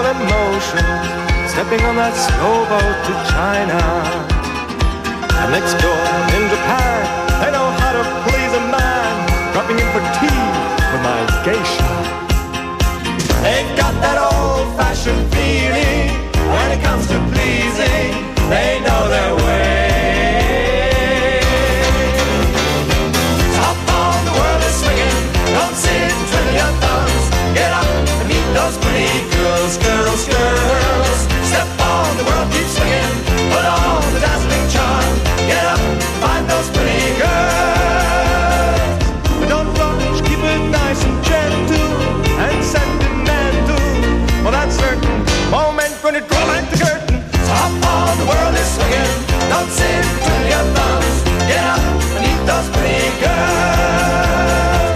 emotion, stepping on that slow boat to China. And next door in Japan, they know how to please a man, dropping in for tea with my geisha. They've got that old-fashioned feeling when it comes to pleasing. They know their way. Top on the world is swinging. Don't sit twiddling your thumbs. Get up and meet those pretty girls, girls, girls. Step on the world, keep swinging. Put on the dazzling charm. Get up, find those pretty girls. But don't rush, keep it nice and gentle and sentimental. For that certain moment when it draws back the curtain. Top on the world is swinging. Don't sit twiddling your thumbs. Get up and meet those pretty girls.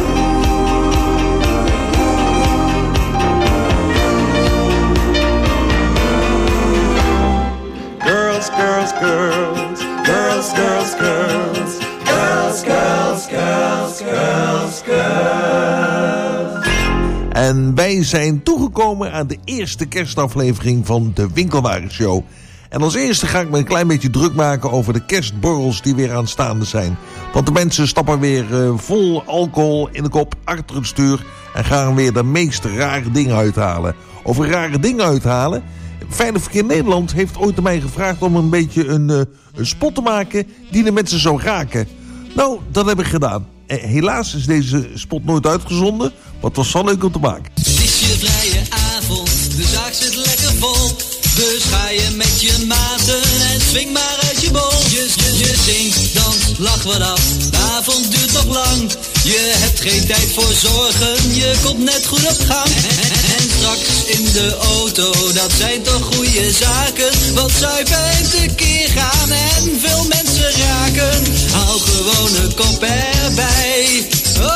Girls, girls, girls, girls, girls, girls, girls, girls, girls, girls, girls. En wij zijn toegekomen aan de eerste kerstaflevering van de Winkelwagenshow. En als eerste ga ik me een klein beetje druk maken over de kerstborrels die weer aanstaande zijn. Want de mensen stappen weer vol alcohol in de kop achter het stuur en gaan weer de meest rare dingen uithalen. Over rare dingen uithalen. Veilig Verkeer Nederland heeft ooit aan mij gevraagd om een beetje een spot te maken die de mensen zou raken. Nou, dat heb ik gedaan. Helaas is deze spot nooit uitgezonden, maar het was wel leuk om te maken. Het is je vrije avond, de zaak zit lekker vol. Dus ga je met je maten en swing maar uit je bol. Je zingt, dans, lach wat af, de avond duurt nog lang. Je hebt geen tijd voor zorgen, je komt net goed op gang. En straks in de auto, dat zijn toch goede zaken. Want zuipen en tekeer gaan en veel mensen raken. Hou gewoon een kop erbij.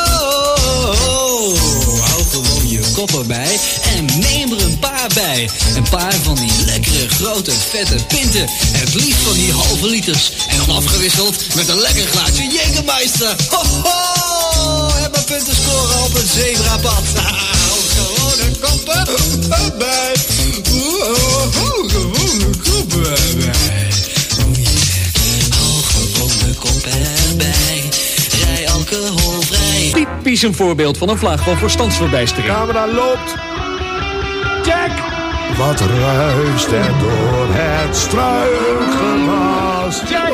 Hou gewoon je kop erbij en neem er een paar bij. Een paar van die lekkere, grote, vette pinten. Het liefst van die halve liters. En dan afgewisseld met een lekker glaasje Jägermeister. Ho, ho! En mijn punten scoren op een zebrapad. Hou gewoon een kop erbij. Gewoon een kop erbij. Oh yeah. Hou gewoon een kop erbij. Rij alcoholvrij. Typisch een voorbeeld van een vlaag van verstandsverbijstering. Camera loopt. Jack! Wat ruist er door het struikgewas? Jack!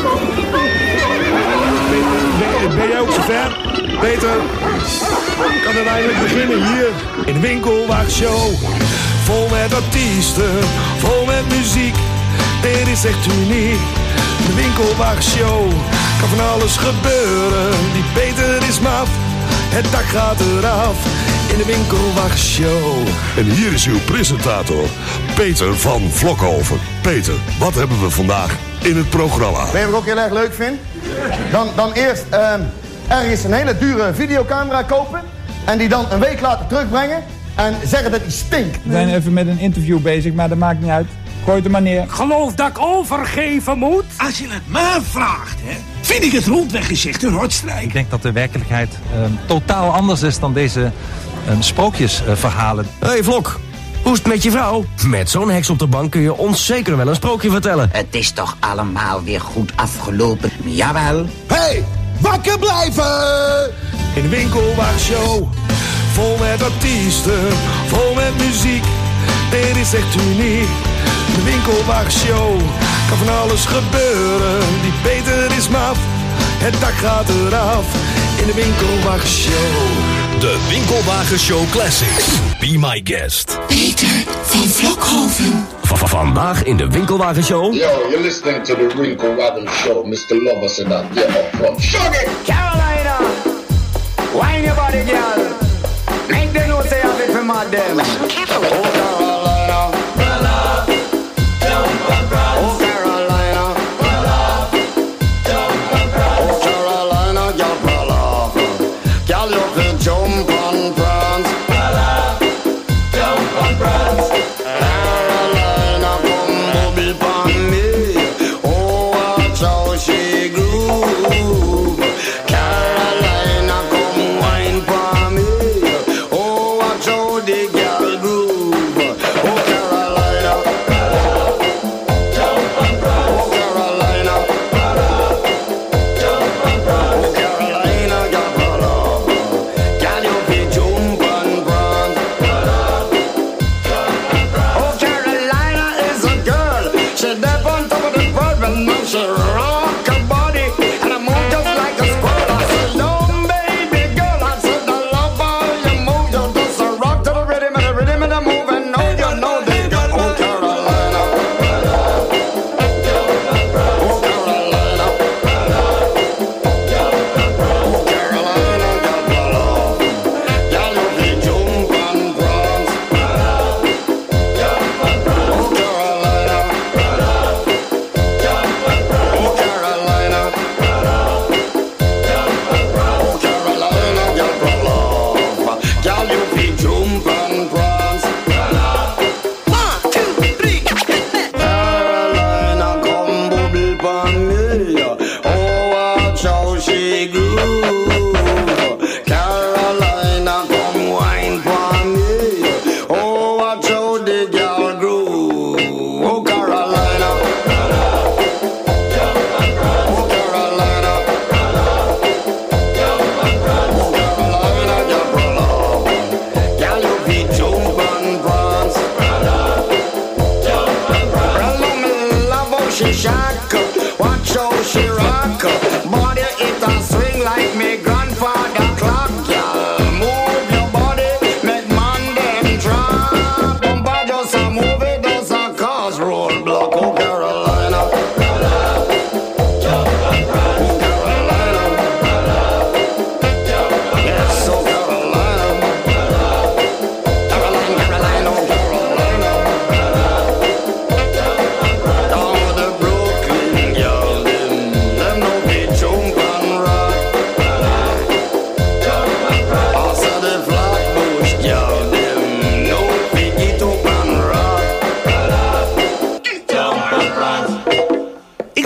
Ben jij ook zover? Peter, kan het eindelijk beginnen hier in de Winkelwagenshow. Vol met artiesten, vol met muziek. Dit is echt uniek. De Winkelwagenshow, kan van alles gebeuren. Die Peter is maf, het dak gaat eraf. In de Winkelwagenshow. En hier is uw presentator, Peter van Vlokhoven. Peter, wat hebben we vandaag in het programma? Weet je wat ik ook heel erg leuk vind? Dan eerst ergens een hele dure videocamera kopen. En die dan een week later terugbrengen. En zeggen dat die stinkt. We zijn even met een interview bezig, maar dat maakt niet uit. Gooi het er maar neer. Geloof dat ik overgeven moet? Als je het mij vraagt, hè, vind ik het rondweg gezegd een rotstrijk. Ik denk dat de werkelijkheid totaal anders is dan deze sprookjesverhalen. Hey Vlok, hoe is het met je vrouw? Met zo'n heks op de bank kun je ons zeker wel een sprookje vertellen. Het is toch allemaal weer goed afgelopen? Jawel. Hey, wakker blijven! In de Winkelwagenshow, vol met artiesten, vol met muziek. Dit is echt uniek. De Winkelwagenshow, kan van alles gebeuren. Die Peter is maf, het dak gaat eraf. In de Winkelwagenshow. De Winkelwagenshow Classics. Be my guest. Peter van Vlokhoven. Vandaag in de Winkelwagenshow. Yo, you're listening to the Winkelwagenshow. Mr. Lover said that. Yeah, up front. Shut it! Carolina, wine your body, girl. Make them know say have it for my them. Oh, Carolina. Well up, jump and prance. Oh, Carolina. Well up, jump and prance. Oh, Carolina, girl, well up. Girl, you can jump and prance. Well up, jump and prance. Carolina, come booby pon me. Oh, watch how she groove. Carolina, come wine pon me. Oh, watch how the girl groove.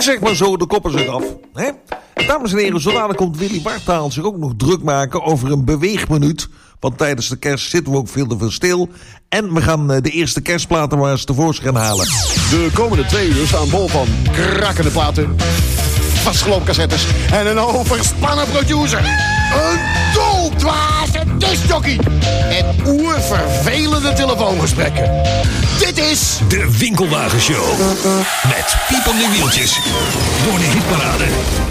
zeg maar zo de koppen zich af. Hè? Dames en heren, zo dadelijk komt Willy Wartaal zich ook nog druk maken over een beweegminuut. Want tijdens de kerst zitten we ook veel te veel stil. En we gaan de eerste kerstplaten maar eens tevoorschijn halen. De komende 2 uur staan bol van krakkende platen, vastgelopen cassettes en een overspannen producer. Een doldwaze discjockey en oervervelende telefoongesprekken. Dit is de Winkelwagenshow. Met piepende wieltjes door de hitparade.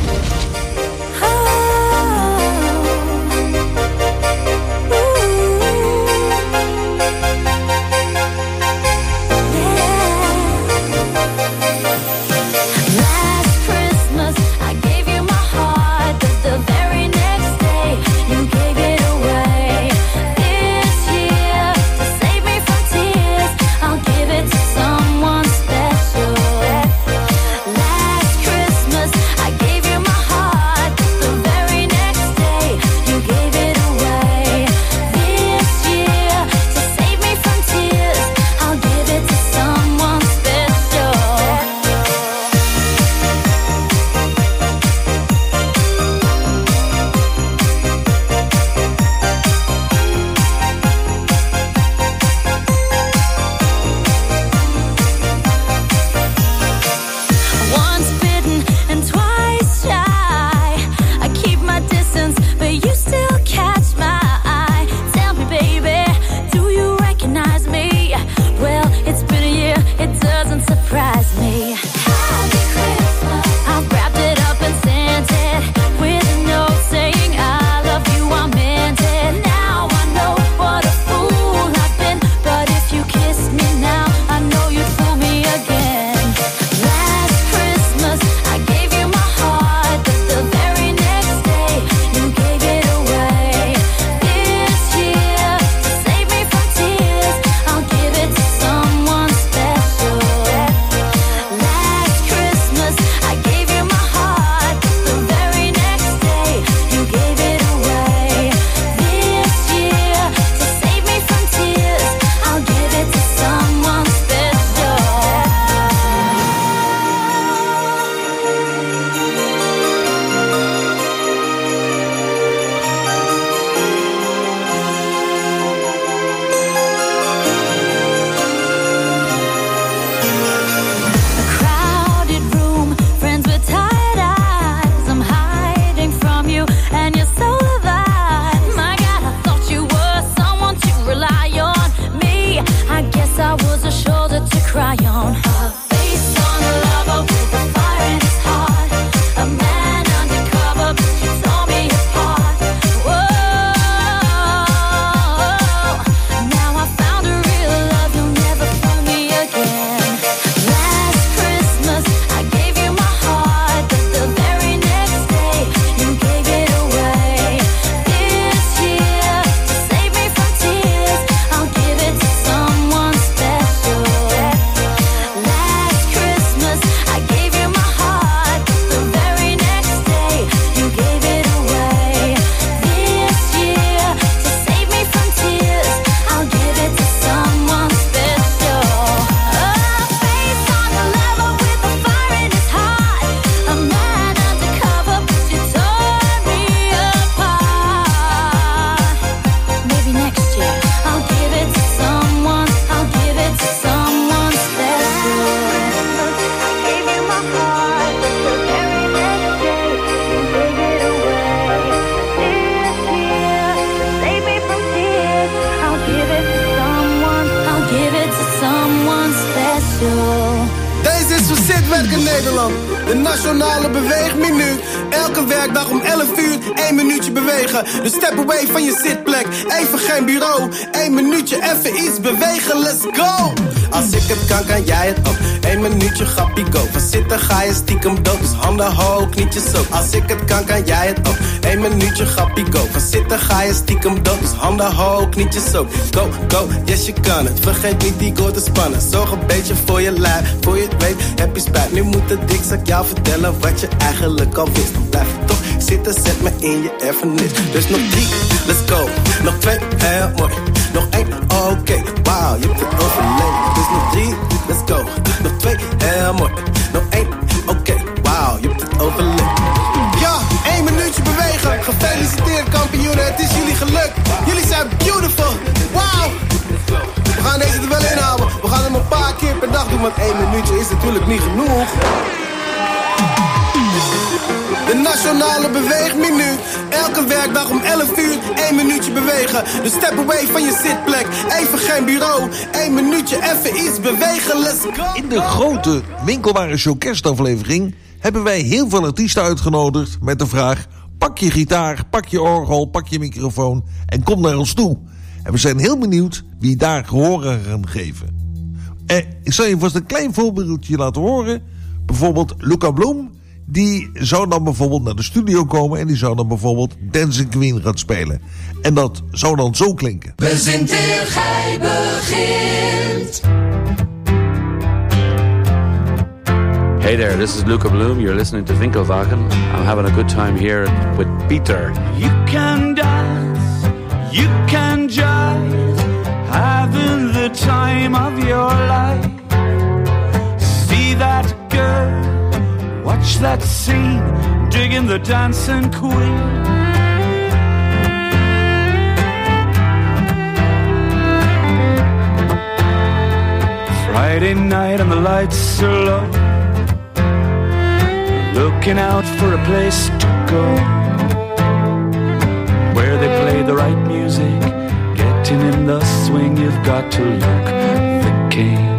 Werken Nederland, de nationale beweegminuut. Elke werkdag om 11 uur, 1 minuutje bewegen. Dus step away van je zitplek, even geen bureau. 1 minuutje, even iets bewegen, let's go. Als ik het kan, kan jij het ook. 1 minuutje, grappie, go. Van zitten ga je stiekem dood, dus handen hoog, knietjes zo. Als ik het kan, kan jij het ook. 1 minuutje, grappie, go. Van zitten ga je stiekem dood, dus handen hoog, knietjes zo. Go, go, yes je kan het. Vergeet niet die goal te spannen. Zorg een beetje voor je lijf, voor je het weet heb je spijt. Nu moet de dikzak jou vertellen wat je eigenlijk al wist. Dan blijf je toch zitten, zet me in je erfenis. Dus nog 3, let's go. Nog 2, heel mooi. Nog 1, oké. Wauw, je hebt het overleefd. Dus nog 3, let's go. Nog 2, heel mooi. Nog 1, oké. Wauw. Wauw, je hebt het overleefd. Ja, 1 minuutje bewegen. Gefeliciteerd kampioenen, het is jullie geluk. Jullie zijn beautiful. Wauw. We gaan deze er wel inhouden. We gaan hem een paar keer per dag doen, want 1 minuutje is natuurlijk niet genoeg. De nationale beweegminuut. Elke werkdag om 11 uur, 1 minuutje bewegen. Dus step away van je zitplek. Even geen bureau. 1 minuutje, even iets bewegen. Let's go. In de grote Winkelwarenshow kerstaflevering hebben wij heel veel artiesten uitgenodigd met de vraag: pak je gitaar, pak je orgel, pak je microfoon en kom naar ons toe. En we zijn heel benieuwd wie daar gehoor aan gaan geven. Ik zal je vast een klein voorbeeldje laten horen. Bijvoorbeeld Luca Bloem. Die zou dan bijvoorbeeld naar de studio komen en die zou dan bijvoorbeeld Dancing Queen gaan spelen. En dat zou dan zo klinken. Bezint eer gij begint. Hey there, this is Luca Bloom. You're listening to Winkelwagen. I'm having a good time here with Peter. You can dance, you can jive, having the time of your life. See that girl, watch that scene, digging the dancing queen. Friday night and the lights are low, looking out for a place to go, where they play the right music, getting in the swing. You've got to look the king.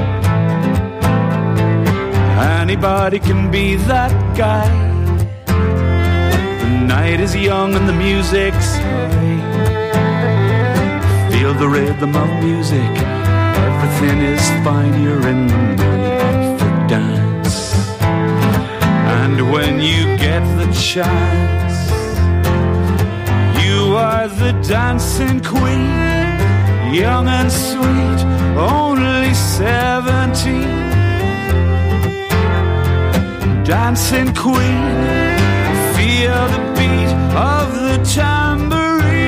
Anybody can be that guy. The night is young and the music's high. Feel the rhythm of music, everything is fine. You're in the mood for dance. And when you get the chance, you are the dancing queen. Young and sweet, only 17. Dancing queen, feel the beat of the tambourine.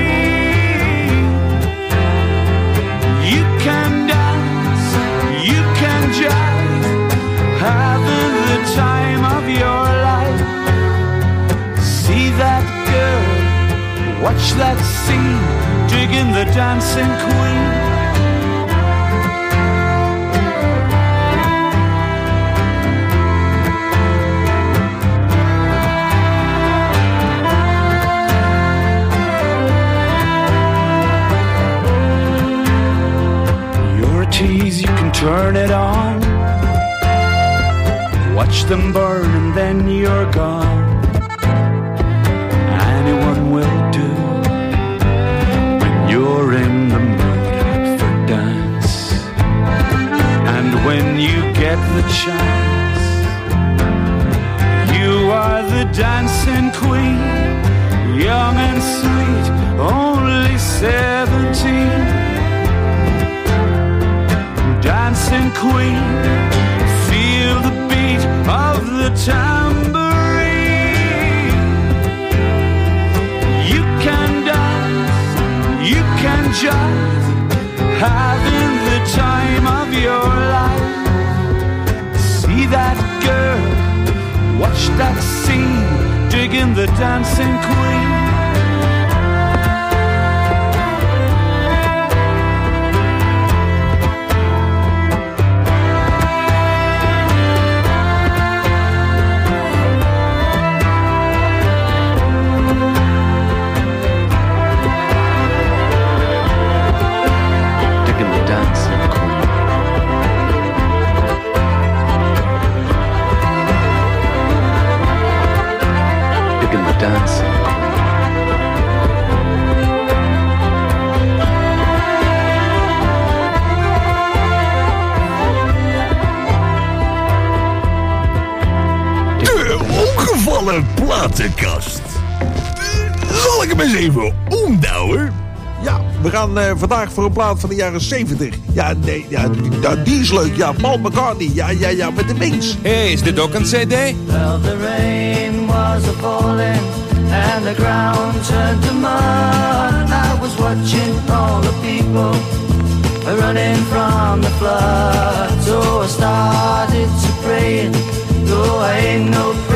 You can dance, you can jive, having the time of your life. See that girl, watch that scene, digging the dancing queen. You can turn it on, watch them burn and then you're gone. Anyone will do when you're in the mood for dance. And when you get the chance, you are the dancing queen. Young and sweet, only 17. Dancing queen, feel the beat of the tambourine. You can dance, you can jive, having the time of your life. See that girl, watch that scene, digging the dancing queen. Platenkast. Zal ik hem eens even omdouwen? Ja, we gaan vandaag voor een plaat van de jaren 70. Ja, nee, ja, die is leuk. Ja, Paul McCartney. Ja, met de Wings. Hey, is dit ook een CD? Well, the rain was a-falling and the ground turned to mud. I was watching all the people running from the flood. So I started to pray, though I ain't no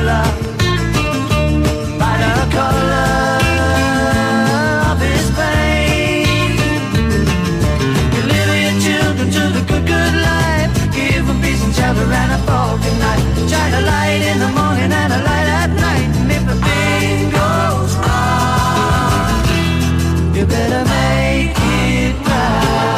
sailor by the color of his paint. Deliver your children to the good life. Give them peace and shelter and a falcon night. Shine a light in the morning and a light at night. And if the thing goes wrong, you better make it right.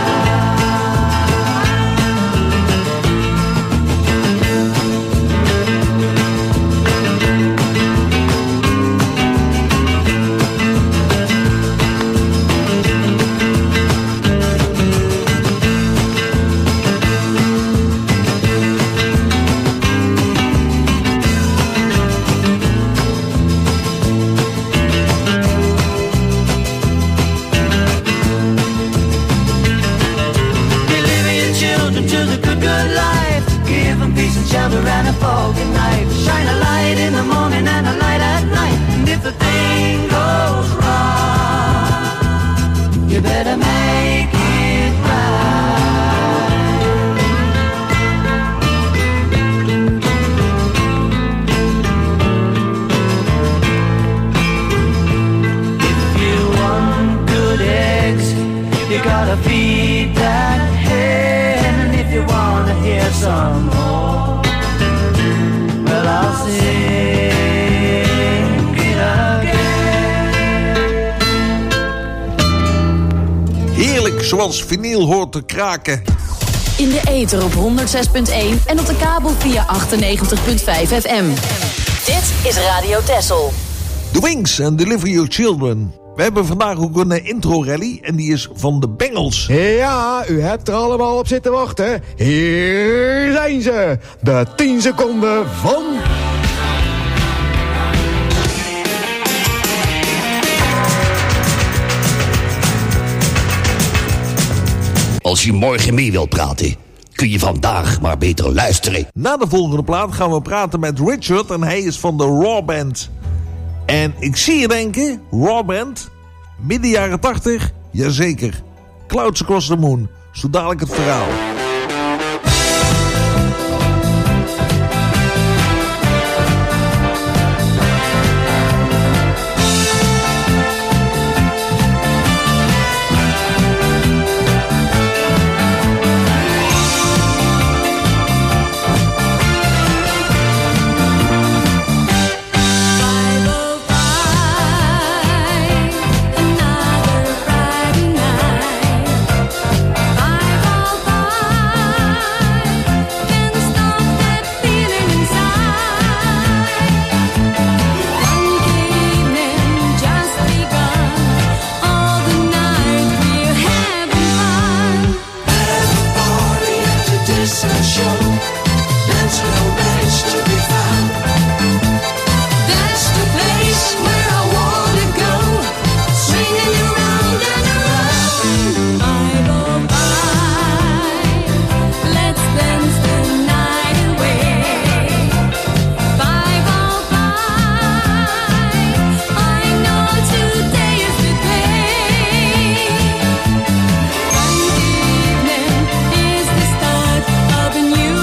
Shelter and a foggy night. Shine a light in the morning and a light at night. And if the thing goes wrong, you better make it right. If you want good eggs, you gotta feed that hen. And if you wanna hear some more, I'll sing it again. Heerlijk, zoals vinyl hoort te kraken. In de ether op 106.1 en op de kabel via 98.5 FM. Dit is Radio Texel. The Wings and Deliver Your Children. We hebben vandaag ook een intro-rally en die is van de Bengals. Ja, u hebt er allemaal op zitten wachten. Hier zijn ze. De 10 seconden van... Als je morgen mee wilt praten, kun je vandaag maar beter luisteren. Na de volgende plaat gaan we praten met Richard en hij is van de Raw Band. En ik zie je denken, Raw Band, midden jaren 80, jazeker. Clouds Across the Moon, zo dadelijk het verhaal. Is the start of a new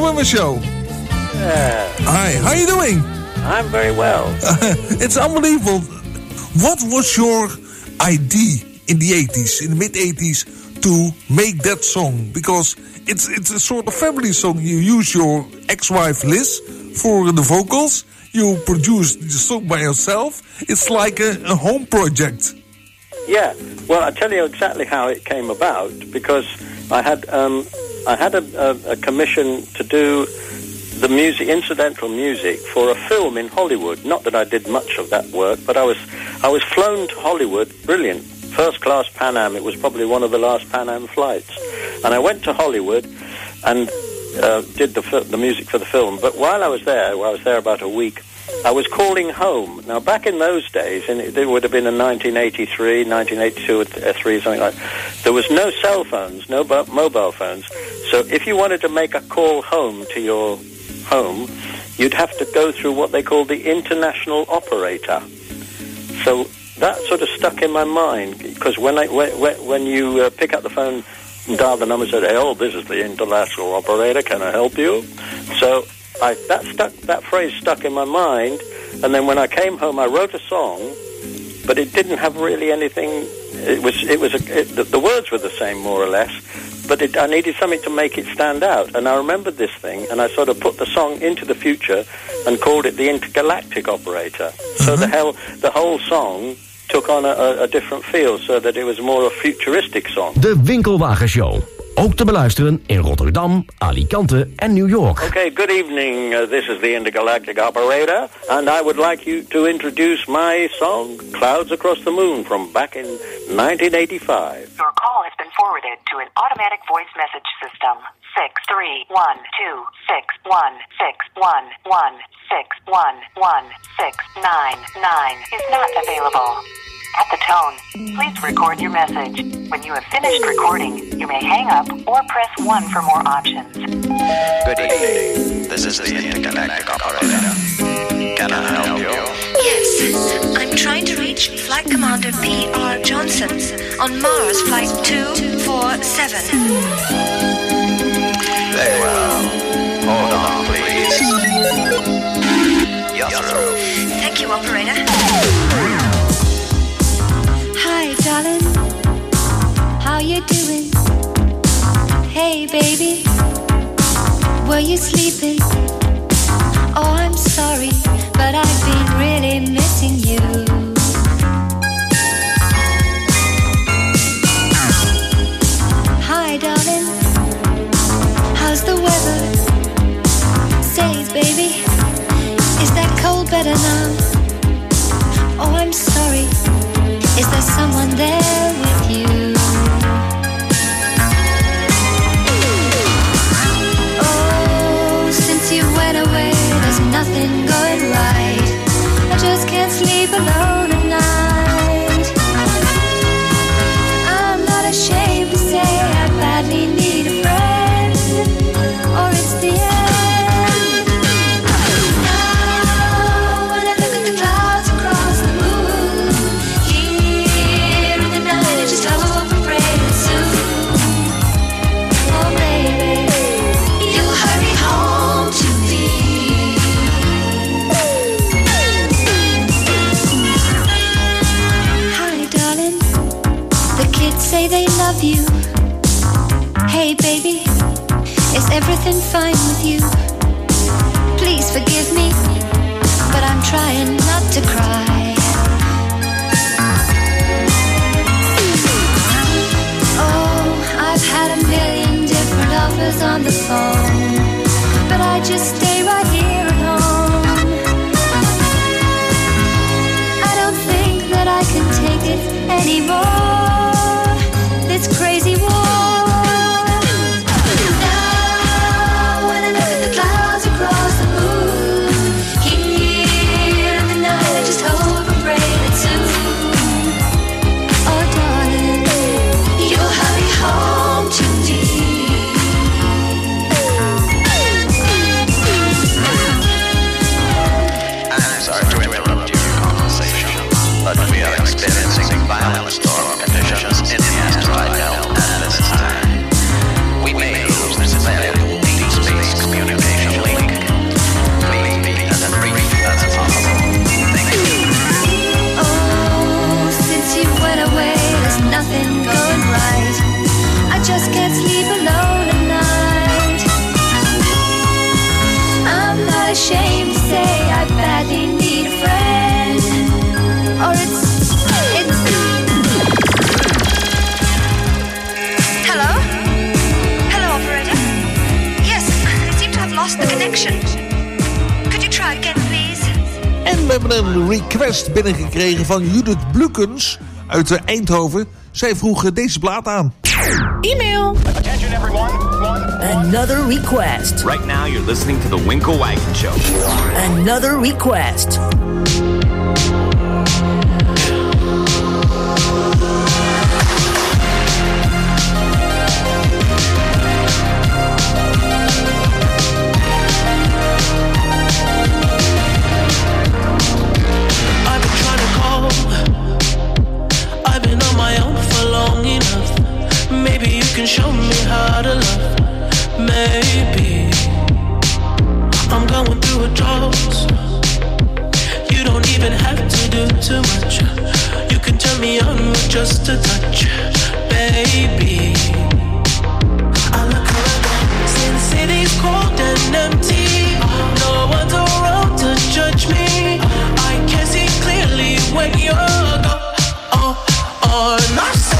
my show. Hi, how are you doing? I'm very well. It's unbelievable. What was your idea in the 80s, in the mid-80s, to make that song? Because it's a sort of family song. You use your ex-wife Liz for the vocals. You produced the song by yourself. It's like a home project. Yeah, well, I'll tell you exactly how it came about, because I had a commission to do the music, incidental music, for a film in Hollywood. Not that I did much of that work, but I was flown to Hollywood, brilliant, first-class Pan Am. It was probably one of the last Pan Am flights. And I went to Hollywood and did the music for the film. But while I was there about a week, I was calling home. Now, back in those days, and it would have been in 1983, 1982 or 3, something like that, there was no cell phones, no mobile phones. So if you wanted to make a call home to your home, you'd have to go through what they call the international operator. So that sort of stuck in my mind, because when you pick up the phone and dial the number and say, "Hey, this is the international operator, can I help you?" So that phrase stuck in my mind, and then when I came home, I wrote a song, but it didn't have really anything. The words were the same, more or less, but I needed something to make it stand out. And I remembered this thing, and I sort of put the song into the future and called it the Intergalactic Operator. So the whole song took on a different feel, so that it was more a futuristic song. De Winkelwagen Show. Ook te beluisteren in Rotterdam, Alicante en New York. Okay, good evening. This is the Intergalactic Operator, and I would like you to introduce my song, Clouds Across the Moon, from back in 1985. Your call has been forwarded to an automatic voice message system. 6312611611699 is not available. At the tone, please record your message. When you have finished recording, you may hang up or press 1 for more options. Good evening. This is the Intergalactic Operator. Can I help you? Yes, I'm trying to reach Flight Commander P.R. Johnson on Mars Flight 247. Very well. Hold on, please. You're through. Thank you, operator. Hi, darling. How you doing? Hey, baby. Were you sleeping? Oh, I'm sorry, but I've been really missing you. Hi, darling. How's the weather? Say, baby, is that cold better now? Oh, I'm sorry. Is there someone there with you? Oh, since you went away, there's nothing going right. I just can't sleep alone at night. I'm not ashamed to say I badly need a friend, or it's the end. Now, when I look at the clouds across the moon, here in the night, I just hope and pray that soon, oh baby, you'll hurry home to me. Hi, darling. The kids say they love you. Hey, baby, is everything fine with you? Please forgive me, but I'm trying not to cry. Oh, I've had a million different offers on the phone, but I just stay right here at home. I don't think that I can take it anymore, this crazy war. Now, when I look at the clouds across the moon, here in the night, I just hope and pray that soon, oh darling, you'll hurry home to me. I'm sorry to interrupt your conversation, but we are experiencing violent storm conditions in the asteroid belt at this time. We may lose this valuable deep space communication een request binnengekregen van Judith Blukens uit Eindhoven. Zij vroeg deze plaat aan. E-mail. Attention everyone. Another request. Right now you're listening to the Winkle Wagon Show. Another request. Maybe you can show me how to love. Maybe I'm going through a drought. You don't even have to do too much. You can turn me on with just a touch, baby. I look around, see the city's cold and empty. No one's around to judge me. I can see clearly when you're gone. And I said,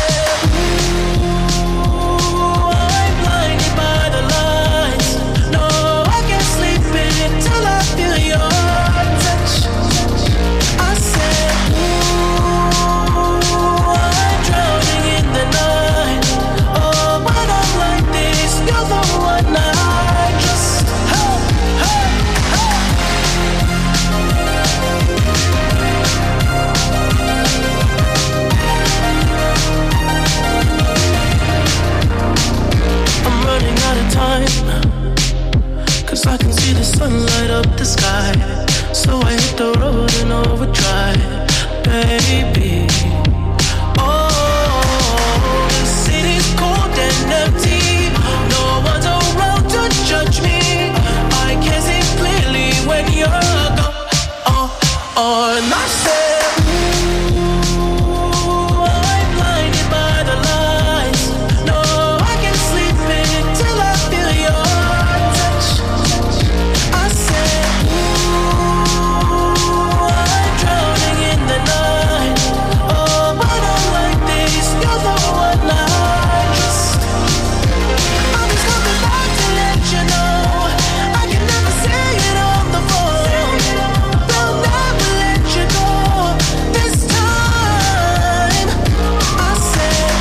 I can see the sun light up the sky, so I hit the road in overdrive, baby. Oh, the city's cold and empty. No one's around to judge me. I can see clearly when you're gone. And I said, ooh, I'm blinded by the lights. No, I can't sleep until I feel your touch. I said, ooh, I'm drowning in the night. Oh, but I'm like this, you're the one I just. I'm just coming back to let you know I can never say it on the phone. They'll never let you go this time. I said,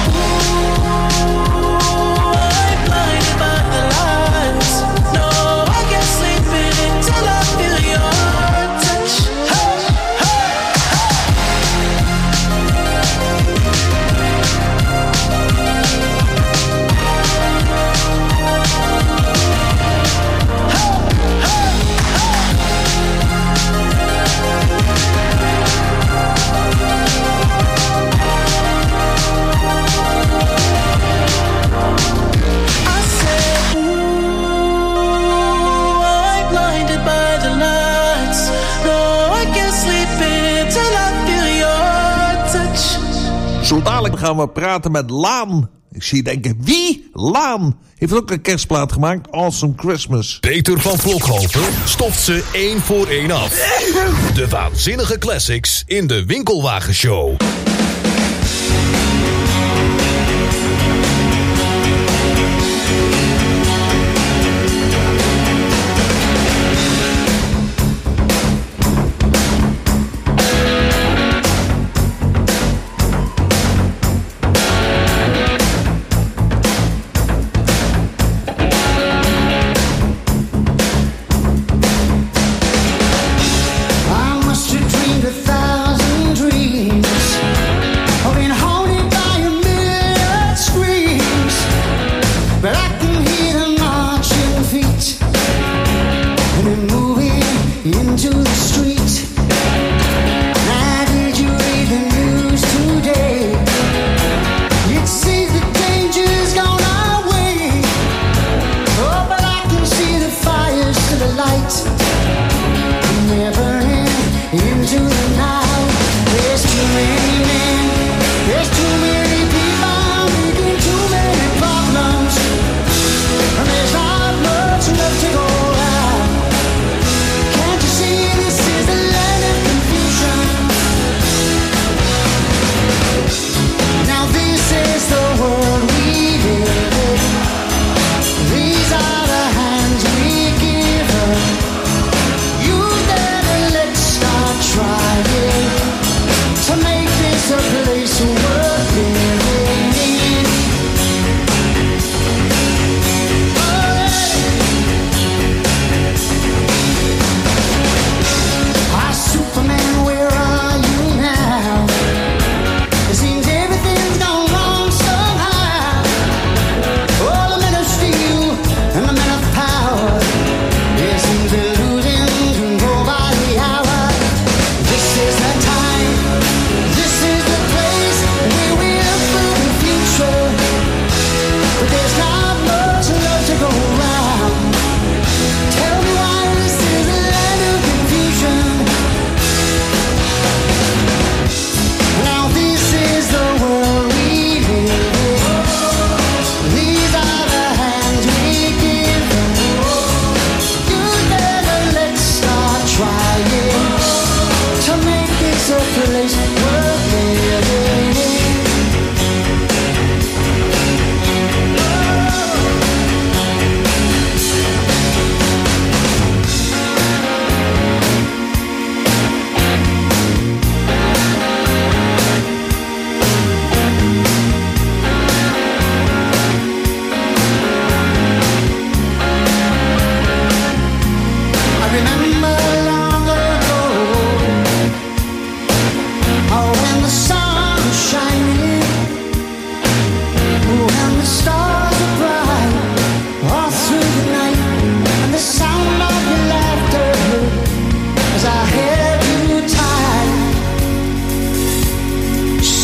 ooh, I'm blinded by the lights. No, I can't sleep until I feel your touch. Hey, hey, I said, ooh, I'm blinded by the lights. No, I can't sleep until I feel your touch. Zo dadelijk gaan we praten met Laan. Ik zie je denken, wie? Laan heeft ook een kerstplaat gemaakt. Awesome Christmas. Peter van Vlokhoven stopt ze 1 voor 1 af. De waanzinnige classics in de Winkelwagen Show. I must have dreamed 1,000 dreams.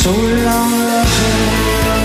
So long, lover.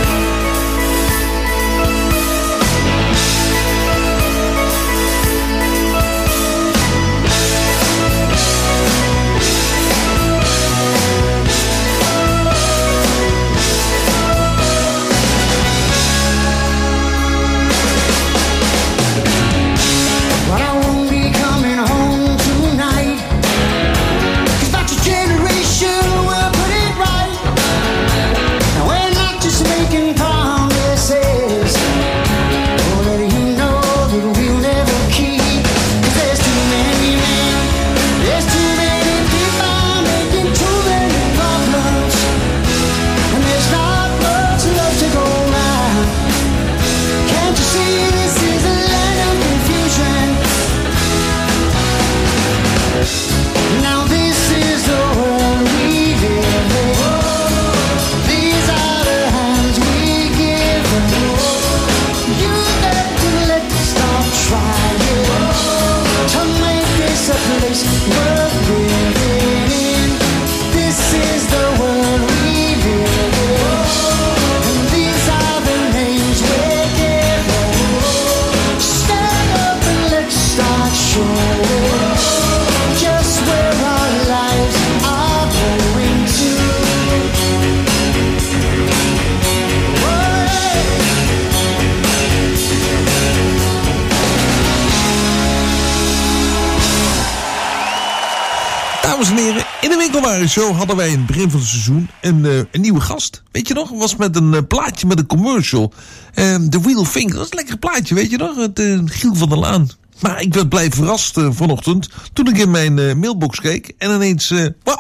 Dames en heren, in de Winkelwarenshow hadden wij in het begin van het seizoen een nieuwe gast. Weet je nog? Het was met een plaatje met een commercial. The Real Thing. Dat is een lekker plaatje, weet je nog? Het Giel van der Laan. Maar ik werd blij verrast vanochtend toen ik in mijn mailbox keek. En ineens,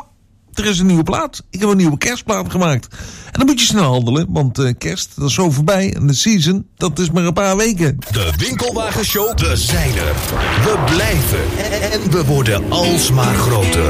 er is een nieuwe plaat. Ik heb een nieuwe kerstplaat gemaakt. En dan moet je snel handelen, want kerst, dat is zo voorbij. En de season, dat is maar een paar weken. De Winkelwagenshow, we zijn er. We blijven. En we worden alsmaar groter.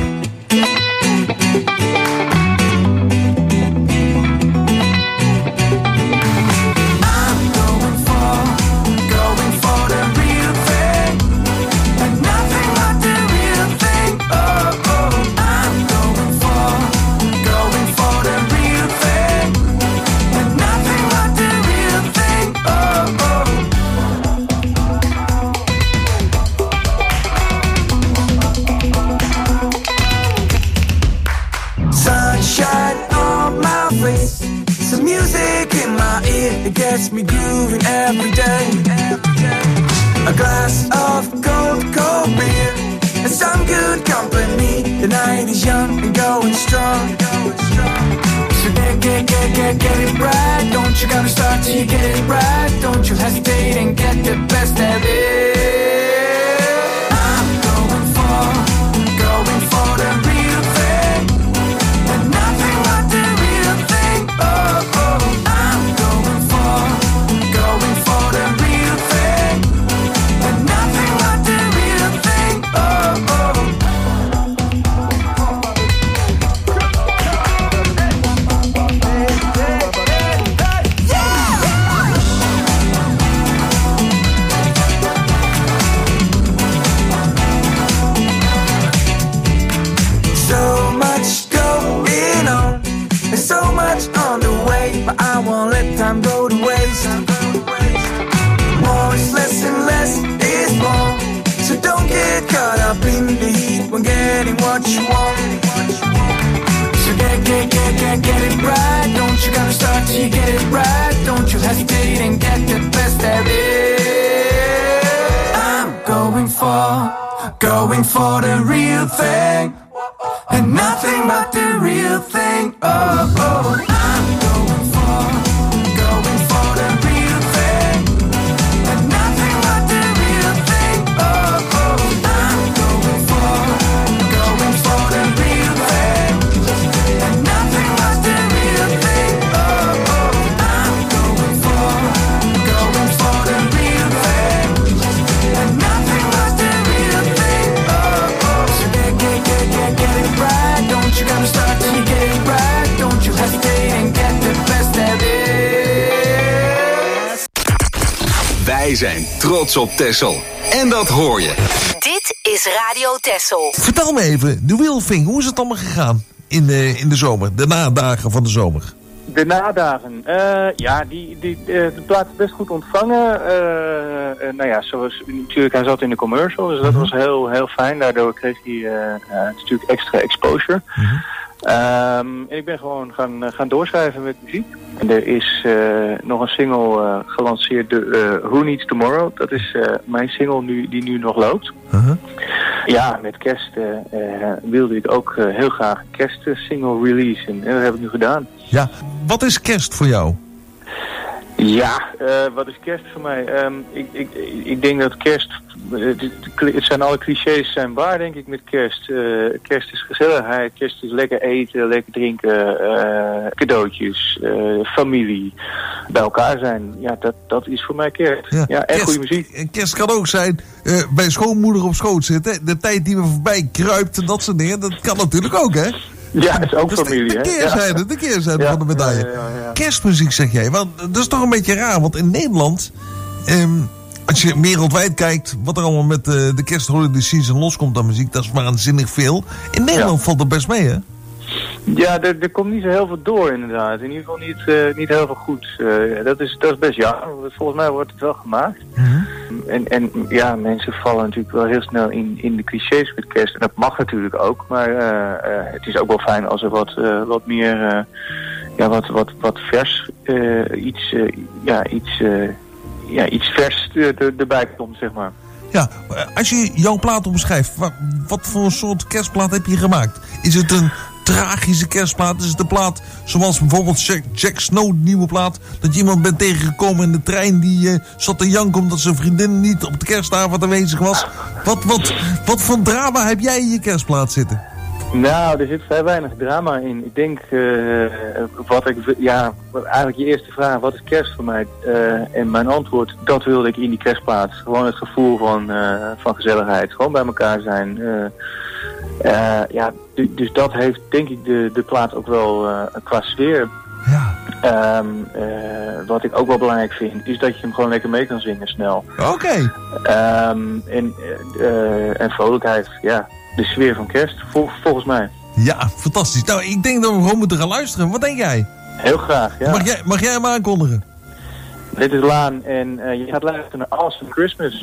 It gets me grooving every day. A glass of cold, cold beer and some good company. The night is young and going strong. So get it right. Don't you gotta start till you get it right. Don't you hesitate and get the best of it. I'm going for the real thing. And nothing but the real thing. Oh, oh. But I won't let time go to waste. More is less and less is more. So don't get caught up in the heat when getting what you want. So get it right. Don't you gotta start till you get it right. Don't you hesitate and get the best of it. I'm going for the real thing. And nothing but the real thing. Oh, oh. I'm going for the real thing. And nothing but the real thing. Oh, oh. I'm going for the real thing. And nothing but the real thing. Oh, oh. I'm going for the real thing. And nothing but the real thing. Oh, oh. So get it right. Don't you gotta start till you get it right. Don't you hesitate and get the best of it. Wij zijn trots op Texel. En dat hoor je. Dit is Radio Texel. Vertel me even, The Real Thing, hoe is het allemaal gegaan? in de zomer? De nadagen van de zomer? De nadagen. De plaat is best goed ontvangen. Zoals natuurlijk, hij zat in de commercial, dus dat was heel, heel fijn. Daardoor kreeg hij natuurlijk extra exposure. En ik ben gewoon gaan doorschrijven met muziek. En er is nog een single gelanceerd, Who Needs Tomorrow. Dat is mijn single die nu nog loopt. Ja, met kerst wilde ik ook heel graag een kerstsingle releasen. En dat heb ik nu gedaan. Ja, wat is kerst voor jou? Ja, wat is kerst voor mij? Ik denk dat kerst... Het zijn alle clichés zijn waar, denk ik, met kerst. Kerst is gezelligheid, kerst is lekker eten, lekker drinken, cadeautjes, familie, bij elkaar zijn. Ja, dat is voor mij kerst. Ja, en goede muziek. Kerst kan ook zijn bij schoonmoeder op schoot zitten. De tijd die we voorbij kruipt en dat soort dingen. Dat kan natuurlijk ook, hè? Ja, het is ook familie, hè? De keerzijde van de medaille. Ja. Kerstmuziek, zeg jij. Want dat is toch een beetje raar, want in Nederland... als je wereldwijd kijkt wat er allemaal met de kerstholiday season loskomt aan muziek, dat is waanzinnig veel. In Nederland valt dat best mee, hè? Ja, er komt niet zo heel veel door, inderdaad. In ieder geval niet heel veel goed. Dat is best jammer. Volgens mij wordt het wel gemaakt. En ja, mensen vallen natuurlijk wel heel snel in de clichés met kerst. En dat mag natuurlijk ook. Maar het is ook wel fijn als er wat meer... wat vers... iets vers erbij komt, zeg maar. Ja, als je jouw plaat omschrijft, wat voor soort kerstplaat heb je gemaakt? Is het een tragische kerstplaat? Is het een plaat zoals bijvoorbeeld Jack Snow, nieuwe plaat, dat je iemand bent tegengekomen in de trein die zat te janken omdat zijn vriendin niet op de kerstavond aanwezig was? Wat voor drama heb jij in je kerstplaat zitten? Nou, er zit vrij weinig drama in. Ik denk, eigenlijk je eerste vraag, wat is kerst voor mij? En mijn antwoord, dat wilde ik in die kerstplaat. Gewoon het gevoel van gezelligheid, gewoon bij elkaar zijn. Dus dat heeft, denk ik, de plaat ook wel qua sfeer. Ja. Wat ik ook wel belangrijk vind, is dat je hem gewoon lekker mee kan zingen snel. Oké. En vrolijkheid, ja. De sfeer van kerst, volgens mij. Ja, fantastisch. Nou, ik denk dat we gewoon moeten gaan luisteren. Wat denk jij? Heel graag, ja. Mag jij hem aankondigen? Dit is Laan en je gaat luisteren naar Awesome Christmas.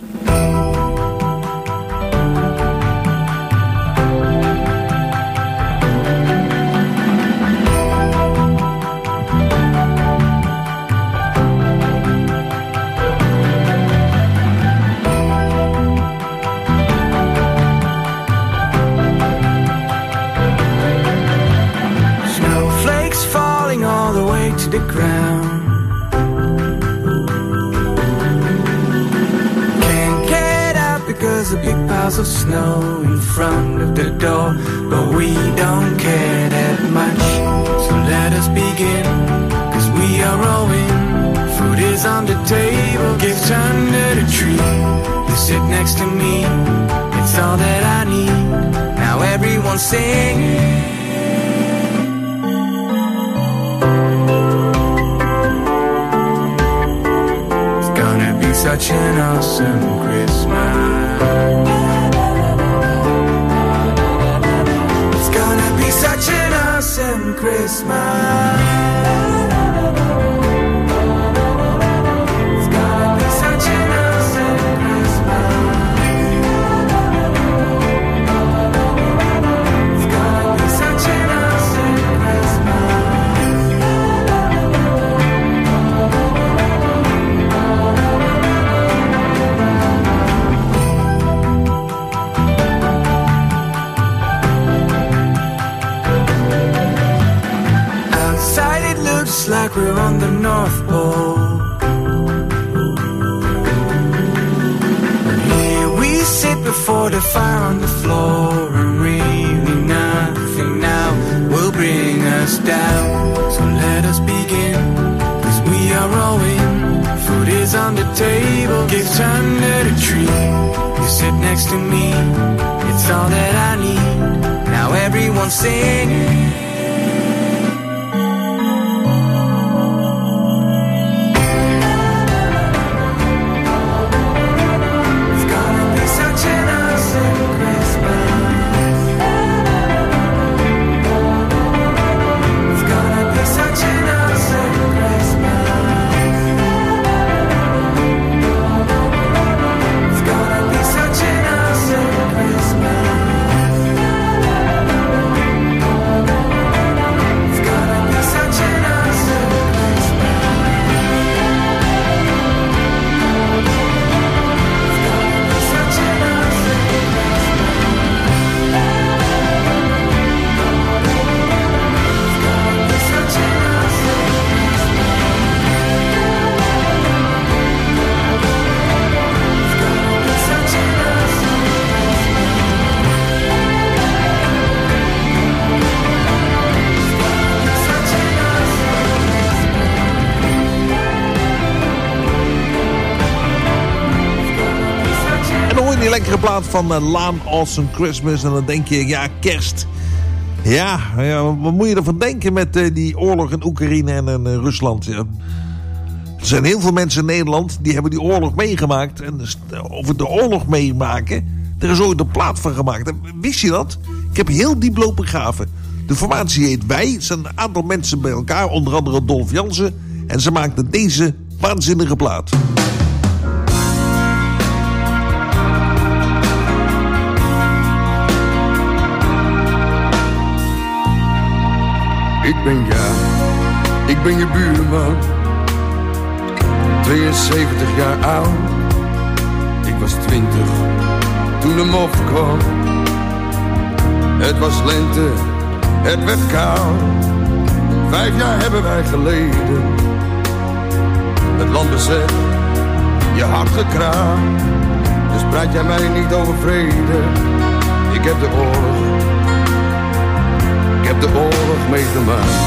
The ground. Can't get out because of big piles of snow in front of the door, but we don't care that much, so let us begin, cause we are all in. Food is on the table, gifts under the tree. You sit next to me, it's all that I need. Now everyone sing. Such an awesome Christmas. It's gonna be such an awesome Christmas. It's gonna be such an awesome Christmas. It's gonna be such an awesome Christmas. Like we're on the North Pole. Here we sit before the fire on the floor, and really nothing now will bring us down. So let us begin, cause we are all in. Food is on the table, gifts under the tree. You sit next to me, it's all that I need. Now everyone sing. lekkere plaat van Laan Awesome Christmas. En dan denk je, ja, kerst. Ja, wat moet je ervan denken met die oorlog in Oekraïne en in Rusland? Ja. Er zijn heel veel mensen in Nederland die hebben die oorlog meegemaakt. En over de oorlog meemaken, er is ooit een plaat van gemaakt. Wist je dat? Ik heb heel diep lopen graven. De formatie heet Wij. Het zijn een aantal mensen bij elkaar, onder andere Dolf Jansen. En ze maakten deze waanzinnige plaat. Ik ben je buurman, 72 jaar oud. Ik was 20 toen de mof kwam. Het was lente, het werd koud. 5 jaar hebben wij geleden het land bezet, je hart gekraakt. Dus praat jij mij niet over vrede. Ik heb de oorlog meegemaakt.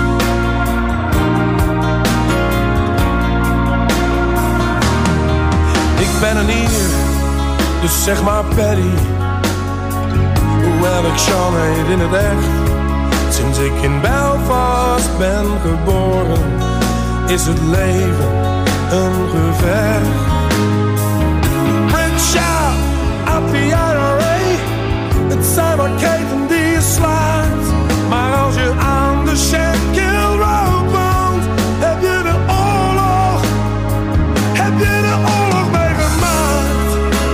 Ik ben een Ier, dus zeg maar Paddy. Hoewel ik Sean heet in het echt. Sinds ik in Belfast ben geboren, is het leven een gevecht. Red Shaw, up the IRA. Het zijn arcade die je slaat. Maar als je aan de Shankill Road woont, heb je de oorlog meegemaakt.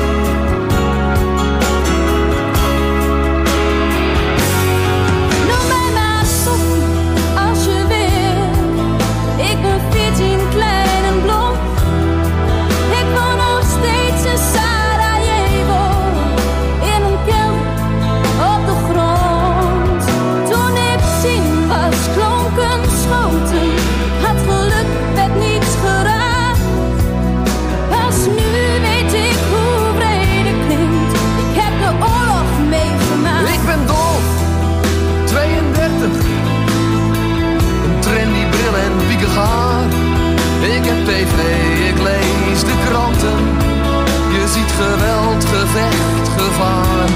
Noem mij maar Sophie, als je wil. Ik ben 14, klein en blond. Ik woon nog steeds in Sarajevo, in een kelder op de grond. Toen ik 10 was, klonken schoten. Het geluk werd niet geraakt. Pas nu weet ik hoe vrede klinkt. Ik heb de oorlog meegemaakt. Ik ben Dolf, 32. Een trendy bril en wiekig haar. Ik heb tv, ik lees de kranten. Je ziet geweld, gevecht, gevaar.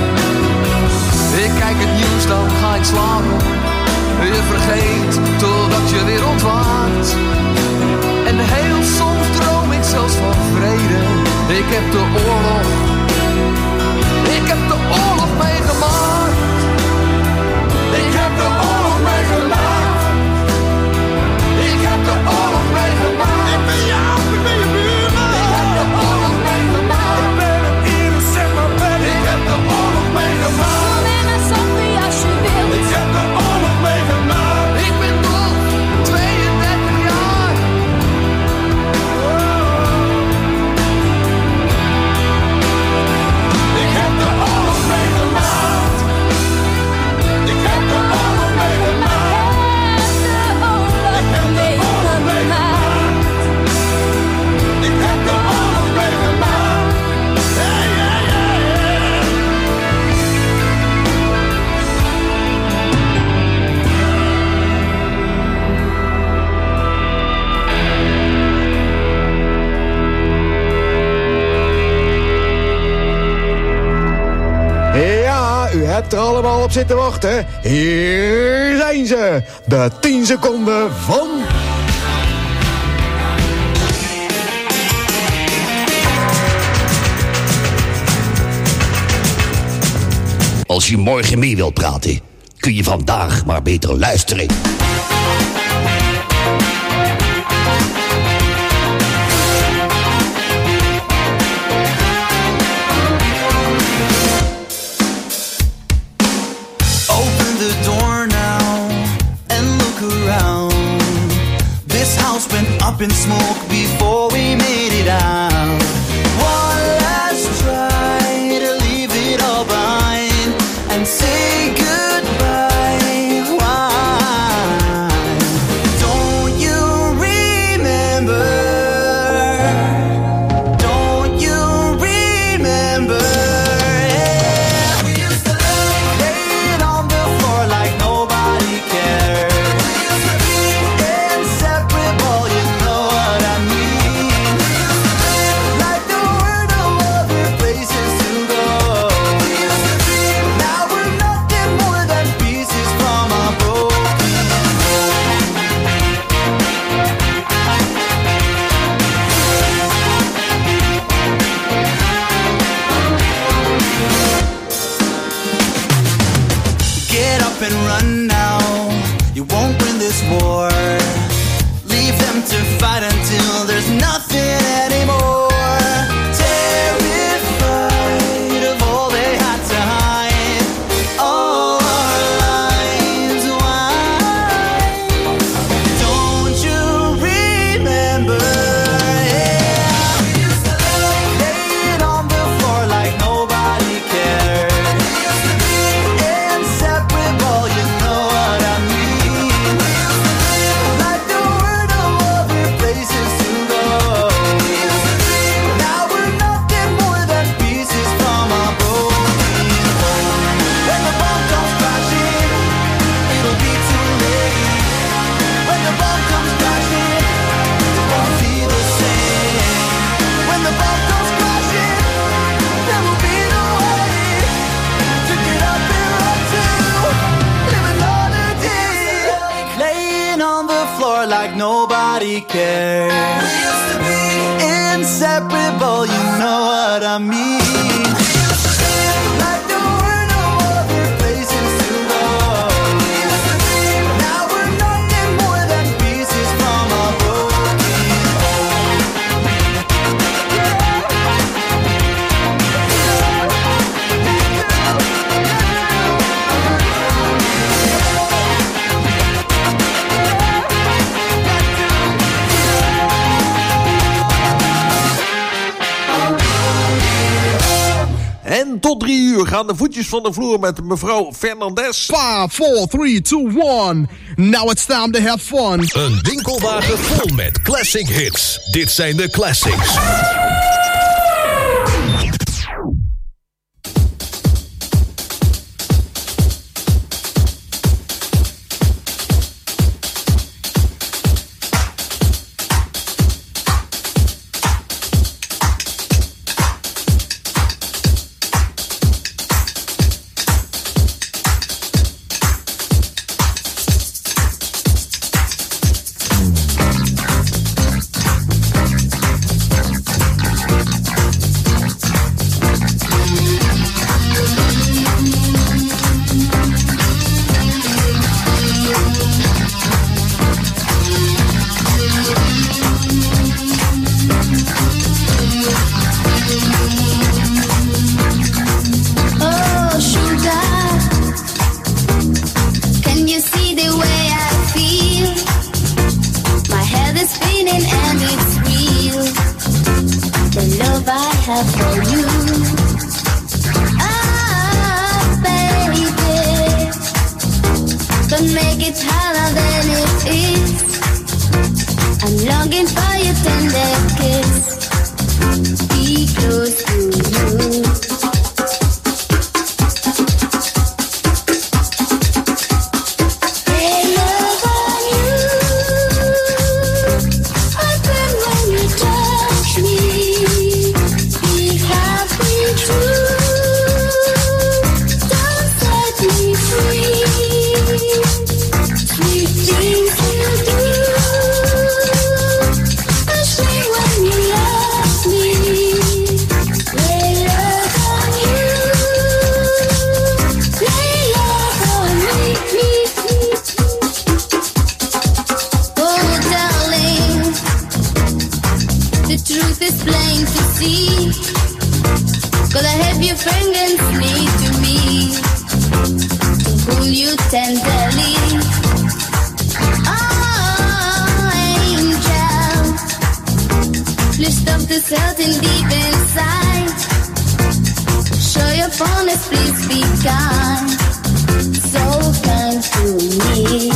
Ik kijk het nieuws, dan ga ik slapen. Je vergeet totdat je weer ontwaakt. En heel soms droom ik zelfs van vrede. Ik heb de oorlog meegemaakt. Ik heb de oorlog meegemaakt. Ik heb de oorlog meegemaakt. Ik ben jou, ik ben je buurman. Ik heb de oorlog meegemaakt. Ik ben het hier, dus zeg maar ben. Ik heb de oorlog meegemaakt. Kom in naar Sophie als je wilt. Ik heb de oorlog meegemaakt. Ik ben Dolf, 32 jaar. Ik heb de oorlog meegemaakt. Ik heb de oorlog meegemaakt. Ik heb de oorlog meegemaakt. Ik heb de oorlog meegemaakt. Hey, hey, hey, hey. Ja, u hebt er allemaal op zitten wachten. Hier zijn ze. De 10 seconden van... Als je morgen mee wilt praten, kun je vandaag maar beter luisteren. Open the door now and look around. This house went up in smoke before we made it out. One last try to leave it all behind and say goodbye. Why? Don't you remember? Don't you remember? Yeah. We used to lay on the floor like nobody cared. We used to be inseparable, you know what I mean. We used to live like won't win this war. Leave them to fight until there's nothing anymore. Terrified of all they had to hide, all our lives. Why don't you remember? Yeah, we used to laying on the floor like nobody cared. We used to be inseparable, you know what I mean. Like there were no other places to go. Now we're nothing more than pieces from our broken home. When the bomb comes crashing, it'll be too late. When the bomb comes crashing, it won't be the same. When the bomb comes crashing, there will be no way to get up and run to live another day. Laying on the floor like nobody cared. We used to be inseparable, you know what I mean. Like there were no other places to go. Now we're nothing more than pieces from our broken home. En tot 3 uur gaan de voetjes van de vloer met mevrouw Fernandez. 5, 4, 3, 2, 1. Now it's time to have fun. Een winkelwagen vol met classic hits. Dit zijn de classics. Oh, sugar, can you see the way I feel? My head is spinning and it's real. The love I have for you. Ah, baby, don't make it harder than it is. I'm longing for your tender kiss. Be close to you. Hey, love on you. I feel when you touch me. Be happy too. Don't set me free. Sweet things you do. Especially when you love me. Lay love on you. Lay love on me. Oh, darling, the truth is plain to see. Gotta have your fragrance near to me to hold you tenderly. Oh, angel, please stop the hurting deep inside. Show your fondness, please be kind. So kind to me.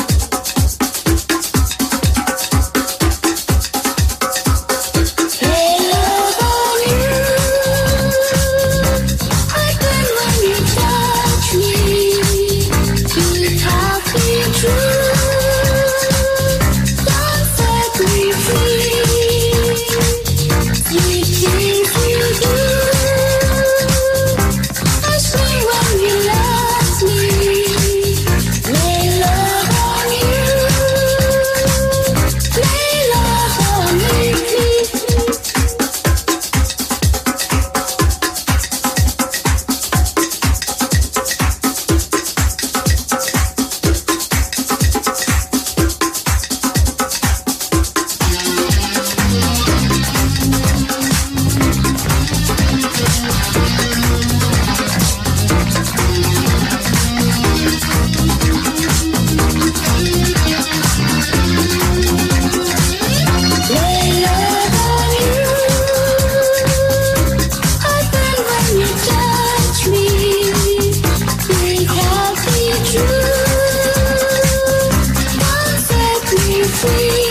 Hey, love on you. I can when you touch me. Be happy true. Don't set me free. Sweet things you do. I see when you free.